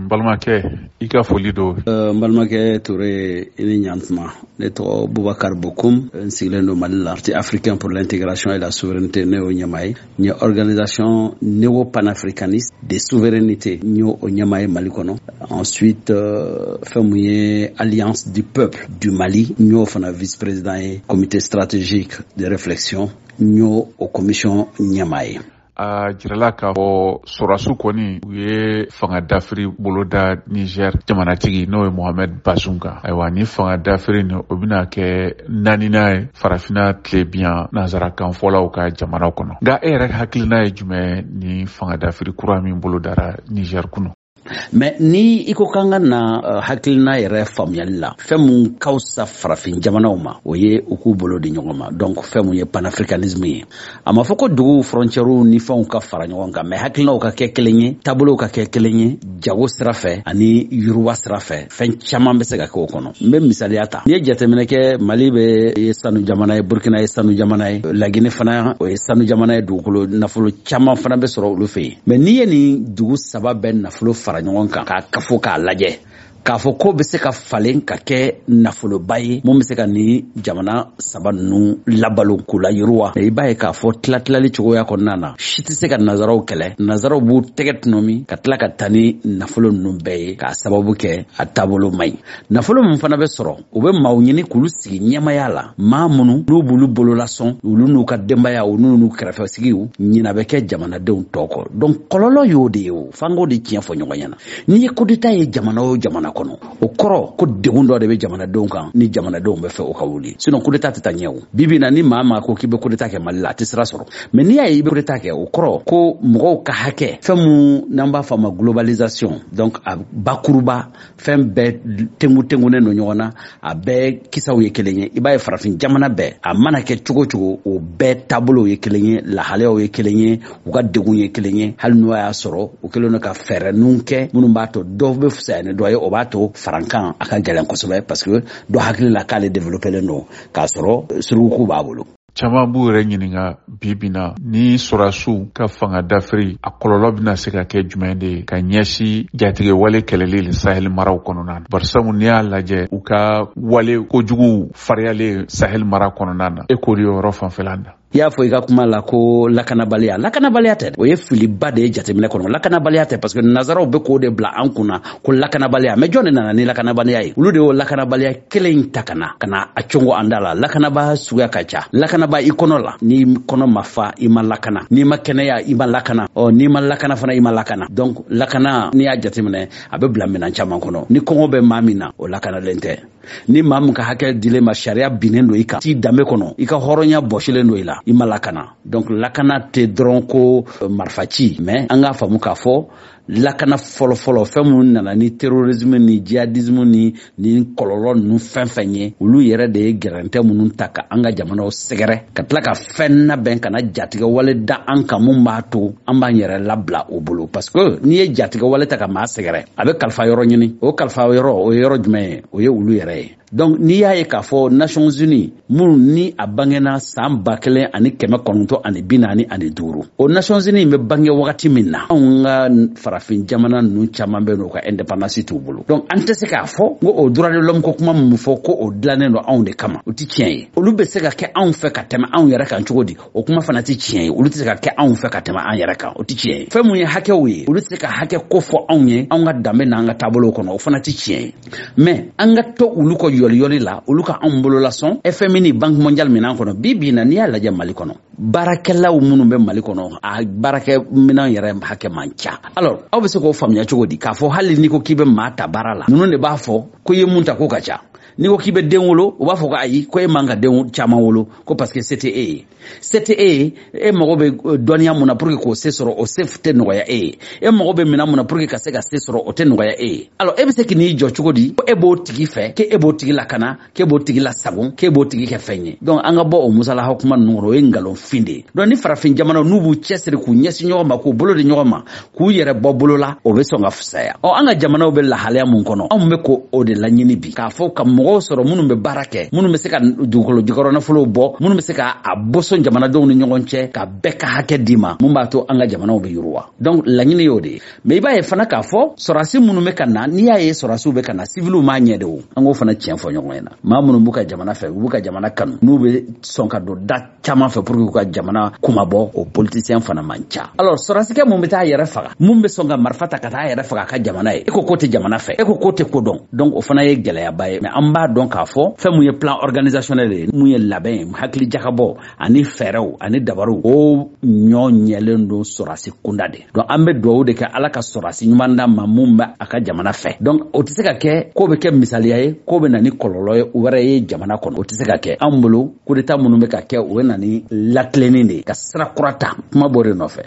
Balmakɛ i ka foli do. Balmakɛ Touré i ni ɲantuma. Ne tɔgɔ Boubacar Bokoum, n sigilen do Mali la. Parti africain pour l'intégration et la souveraineté ne y'o ɲɛmaa ye. N ye organisation néo-panafricaniste de souveraineté n y'o ɲɛmaa ye Mali kɔnɔ. Ensuite fɛn mun ye Alliance du peuple du Mali n y'o fana vice-président ye. Comité stratégique de réflexion n y'o o commission ɲɛmaa ye. A jirala k'a fɔ Sɔrɔdasiw kɔni u ye fanga dafiri boloda Niger jamanatigi n'o ye Mohamed Bazoum kan. Ayiwa ni fanga dafiri ni o bɛna kɛ naaninan ye farafinna tilebiyan nanzarakan fɔlaw ka jamanaw kɔnɔ. Nka e yɛrɛ hakilina ye jumɛn ni fanga dafiri kura min bolodara Niger kunu? Mais ni iko kanga na hakilina yɛrɛ faamuyali la fɛn mun ka fisa farafin jamanaw ma o ye u k'u bolo di ɲɔgɔn ma. Donc fɛn mun ye panafricanisme ye. A ma fɔ ko dugu frontières ni fɛnw ka fara ɲɔgɔn kan, mais hakilinaw ka kɛ kelen ye, taabolow ka kɛ kelen ye, jago sira fɛ ani yiriwa sira fɛ. Fɛn caman bɛ se ka kɛ o kɔnɔ. N bɛ misaliya ta. Ni ye jateminɛ kɛ Mali bɛ sanu jamana ye, Burkina ye sanu jamana ye, Laginɛ fana o ye sanu jamana ye, dugukolo nafolo caman fana bɛ sɔrɔ olu fɛ yen. Mais ni ye nin dugu saba bɛɛ nafolo fara ɲɔgɔn kan k'a kafo k'a lajɛ k'a fɔ ko bɛ se ka falen ka kɛ nafoloba ye mun bɛ se ka ni jamana saba ninnu labalo k'u la yiriwa. I b'a ye k'a fɔ tilatilali cogoya kɔnɔna na si tɛ se ka nazaraw kɛlɛ. Nazaraw b'u tɛgɛ tunun ka tila ka taa ni nafolo ninnu bɛɛ ye k'a sababu kɛ a taabolo man ɲi. Nafolo min fana bɛ sɔrɔ u bɛ maaw ɲini k'olu sigi ɲɛmaya la, maa minnu n'u b'olu bolo lasɔn olu n'u ka denbaya u n'u kɛrɛfɛsigiw ɲina bɛ kɛ jamanadenw tɔ kɔ. Donc kɔlɔlɔ y'o de ye o, f'an k'o de tiɲɛ fɔ ɲɔgɔn ɲɛna. N'i ye coup d'état ye jamana o jamana kɔnɔ o kɔrɔ ko degun dɔ de bɛ jamanadenw kan ni jamanadenw bɛ fɛ o ka wuli, sinon coup d'état tɛ taa ɲɛ o. Bibi na ni maa ko k'i bɛ coup d'état kɛ Mali la a tɛ sira sɔrɔ. Mais n'i y'a ye i bɛ coup d'état kɛ o kɔrɔ ko mɔgɔw ka hakɛ fɛn mun n'an b'a fɔ a ma globalisation, donc a bakuruba fɛn bɛɛ tengunen don ɲɔgɔn na, a bɛɛ kisaw ye kelen ye. I b'a ye farafin jamana bɛɛ a mana kɛ cogo cogo o bɛɛ taabolow ye kelen ye, lahalayaw ye kelen ye, u ka degun ye kelen ye. Hali n'o y'a sɔrɔ u kɛlen don ka fɛɛrɛninw kɛ minnu b'a to dɔw bɛ fisaya ni dɔ ye, o b'a to farankan a ka gɛlɛn kosɛbɛ parce que dɔ hakili la k'ale développelen don k'a sɔrɔ suruku b'a bolo. Caman b'u yɛrɛ ɲininka bi na ni Sɔrɔdasiw ka fanga dafiri a kɔlɔlɔ bɛna se ka kɛ jumɛn de ye ka ɲɛsin jatigɛ wale kɛlɛli le Sahel maraw kɔnɔna na. Barisabu n'i y'a lajɛ u ka wale kojugu fariyalen Sahel mara kɔnɔna na. E k'o de yɔrɔ fanfɛla na. I y'a fɔ i ka kuma la ko lakanabaliya tɛ, o ye filiba de ye jateminɛ kɔnɔ. Lakanabaliya tɛ parce que nazaraw bɛ k'o de bila an kunna ko lakanabaliya, mais jɔn de nana ni lakanabaliya ye? Olu de y'o lakanabaliya kelen in ta ka na a congo an da la. Lakanabaya suguya ka ca. Lakanaba i kɔnɔ la, n'i kɔnɔ ma fa i ma lakana, n'i ma kɛnɛya i ma lakana, n'i ma lakana fana i ma lakana. Donc lakana n'i y'a jateminɛ a bɛ bila minɛn caman kɔnɔ. Ni kɔngɔ bɛ maa min na o lakanalen tɛ. Ni maa min ka hakɛ dilen ma sariya binnen don i kan, t'i danbe kɔnɔ, i ka hɔrɔnya bɔsilen don i la, i ma lakana. Donc lakana tɛ dɔrɔn ko marifaci, mais an k'a faamu k'a fɔ lakana fɔlɔfɔlɔ fɛn minnu nana ni terrorisme ni djihadisme ni kɔlɔlɔ ninnu fɛn ye, olu yɛrɛ de ye gɛrɛntɛ minnu ta ka an ka jamanaw sɛgɛrɛ ka tila ka fɛn labɛn ka na jatigɛ wale da an kan mun b'a to an b'an yɛrɛ labila o bolo. Parce que n'i ye jatigɛ wale ta ka maa sɛgɛrɛ a bɛ kalifa yɔrɔ ɲini, o kalifa yɔrɔ o ye yɔrɔ jumɛn ye? O ye olu yɛrɛ ye. Donc n'i y'a ye k'a fɔ Nations Unies minnu ni a bangena san 1945 o Nations Unies bɛ bange wagati min na anw ka farafin jamana ninnu caman bɛ n'o ka indépendance t'u bolo. Donc an tɛ se k'a fɔ ko o droit de l'homme ko kuma min fɔ ko o dilannen don anw de kama, o tɛ tiɲɛ ye. Olu bɛ se ka kɛ anw fɛ ka tɛmɛ anw yɛrɛ kan cogo di? O kuma fana tɛ tiɲɛ ye. Olu tɛ se ka kɛ anw fɛ ka tɛmɛ an yɛrɛ kan, o tɛ tiɲɛ ye. Fɛn mun ye hakɛw ye olu tɛ se ka hakɛ ko fɔ anw ye anw ka danbe n'an ka taabolo kɔnɔ, o fana tɛ tiɲɛ ye. Mais an ka to olu kɔ yɔliyɔli la, olu ka anw bolo lasɔn FMI ni Banque mondiale minɛn kɔnɔ. Bi na n'i y'a lajɛ Mali kɔnɔ, baarakɛlaw minnu bɛ Mali kɔnɔ a baarakɛ minɛn yɛrɛ hakɛ man ca. Alors aw bɛ se k'o faamuya cogo di? K'a fɔ hali n'i ko k'i bɛ maa ta baara la, ninnu de b'a fɔ ko i ye mun ta ko ka ca. N'i ko k'i bɛ den wolo u b'a fɔ ko ayi ko e man ka den caman wolo ko parce que c'était e mago bɛ dɔnniya mun na pour que k'o se sɔrɔ o se tɛ nɔgɔya e ye, e mago bɛ minɛn mun na pour que ka se ka se sɔrɔ o tɛ nɔgɔya e ye. Alors e bɛ se k'i jɔ cogo di ko e b'o tigi fɛ, k'e b'o tigi lakana, k'e b'o tigi lasago, k'e b'o tigi kɛ fɛn ye? Donc an ka bɔ o musalaha kuma ninnu kɔnɔ o ye ngalonfin de ye. Donc ni farafin jamanaw n'u b'u cɛsiri k'u ɲɛsin ɲɔgɔn ma, k'u bolo di ɲɔgɔn ma, k'u yɛrɛ bɔ bolo la, o bɛ sɔn ka fisaya. An ka jamanaw bɛ lahalaya mun kɔnɔ anw bɛ ko o de laɲini bi k'a fɔ ka mɔgɔ mɔgɔw sɔrɔ minnu bɛ baara kɛ, minnu bɛ se ka dugukolo jukɔrɔ nafolo bɔ, minnu bɛ se ka a bɔsɔn jamanadenw ni ɲɔgɔn cɛ ka bɛɛ ka hakɛ d'i ma, mun b'a to an ka jamanaw bɛ yiriwa. Donc laɲini y'o de ye. Mais i b'a ye fana k'a fɔ sɔrɔdasi minnu bɛ ka na, n'i y'a ye sɔrɔdasiw bɛ ka na, civiliw m'a ɲɛ de o. An k'o fana tiɲɛ fɔ ɲɔgɔn ɲɛna. Maa minnu b'u ka jamana fɛ, u b'u ka jamana kanu, n'u bɛ sɔn ka don da caman fɛ pour que u ka jamana kumabɔ, o politicien fana man ca. Alors sɔrɔdasikɛ mun bɛ taa yɛrɛ faga, mun bɛ sɔn ka marifa ta ka taa yɛrɛ faga a ka jamana ye, e ko k'o tɛ jamana fɛ, e ko k'o tɛ ko dɔn. Donc o fana ye gɛlɛyaba ye. Mais an b'a dɔn k'a fɔ fɛn mun ye plan organisationnel ye, mun ye labɛn ye, hakili jakabɔ ani fɛɛrɛw ani dabaru, o ɲɔ ɲɛlen don sɔrɔdasi kunda de. Donc an bɛ dugawu de kɛ Ala ka sɔrɔdasi ɲuman d'a ma mun bɛ a ka jamana fɛ. Donc o tɛ se ka kɛ k'o bɛ kɛ misaliya ye, k'o bɛ na ni kɔlɔlɔ ye wɛrɛ ye jamana kɔnɔ. O tɛ se ka kɛ. An bolo coup d'état minnu bɛ ka kɛ o bɛ na ni latilenni de ye, ka sira kura ta, kuma b'o de nɔfɛ.